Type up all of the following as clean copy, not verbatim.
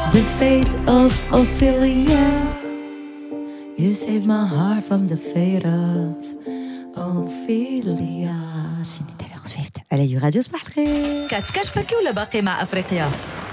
The fate of Ophelia. You saved my heart from the fate of Ophelia. سيني تايلور سويفت على راديو صباح الخير. كاتكاشباكي ولا باقي مع افريقيا؟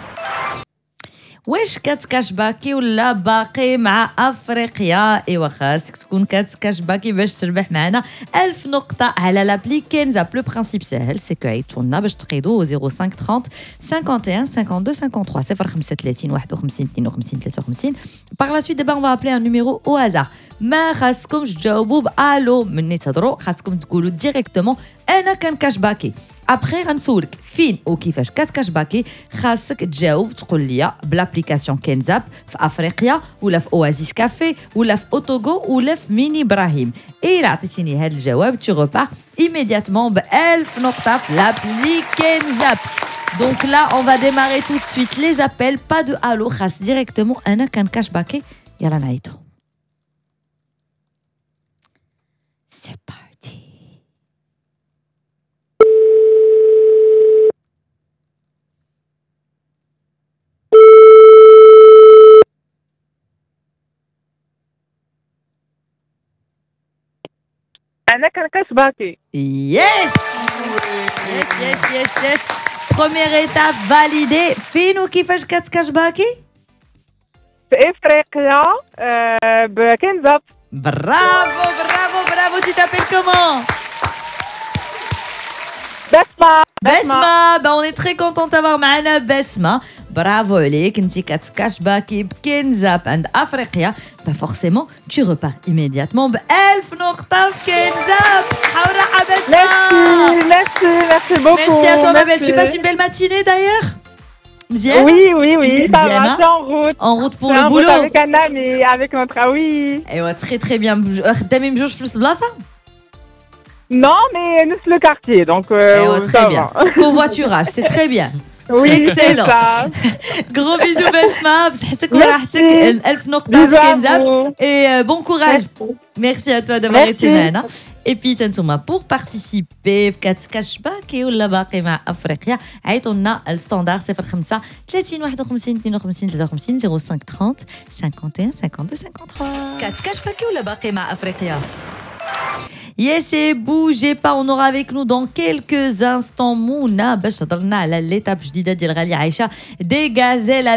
واش كاتكاشباكي ولا باقي مع افريقيا؟ ايوا خاصك تكون كاتكاشباكي باش تربح معنا 1000 نقطه على لابلي كنزاب. لو برينسيپ سهل، سي كو عيطولنا باش تقيدوا 05 30 51 52 53 035 51 52 53. Par la suite, on va appeler un numéro au hasard. ما خاصكمش تجاوبوا بالو مني تهضروا، خاصكم تقولوا ديريكتومون انا كنكاشباكي. ابخي غنسولك فين وكيفاش كاتكاشباكي، خاصك تجاوب تقول لي بلابليكاسيون كنزاب في افريقيا ولا في اوازيس كافي ولا في اوتوغو ولا في ميني ابراهيم. اي لا عطيتيني هذا الجواب tu repars immédiatement ب 1000 نقطه في لابلي كنزاب. Donc là on va démarrer tout de suite les appels, pas de allo, خاص directement انا كنكاشباكي. يلا نعيطو. C'est parti. أنا كنكاشباكي. Yes. Première étape validée. فين وكيفاش كتكاشباكي؟ في إفريقيا بكنزاب. Bravo. Tu t'appelles comment? Besma. On est très content d'avoir معنا Besma. Bravo عليك، انتي كتكاشباكي بكنزاب عند افريقيا. Forcément tu repars immédiatement ب 1000 نقطة في كنزاب. حورة Besma. Merci beaucoup. Merci à toi ma belle. Tu passes une belle matinée d'ailleurs? Mziane? Oui, ça va, c'est en route. En route pour le boulot. Avec un ami, avec notre oui. ايوا très bien. خدامين بجوج في نفس البلاصة؟ Non, mais nous c'est le quartier, donc très bien. Covoiturage, c'est très bien. Oui, excellent. c'est ça. Gros bisous بسمة، بصحتك وراحتك. 1000 نقطة في كنزاب. Et bon courage. Merci à toi d'avoir été معنا. Et puis تنتوما pour participer في كاتكاشباكي ولا باقي مع افريقيا، عيطوا لنا الستاندار 05 30 51 52 53 05 30 51 52 53. كاتكاشباكي ولا باقي مع افريقيا؟ Yes, et bougez pas, on aura avec nous dans quelques instants Mouna باش تهضر لنا على l'étape جديدة ديال غالية عايشة des gazelles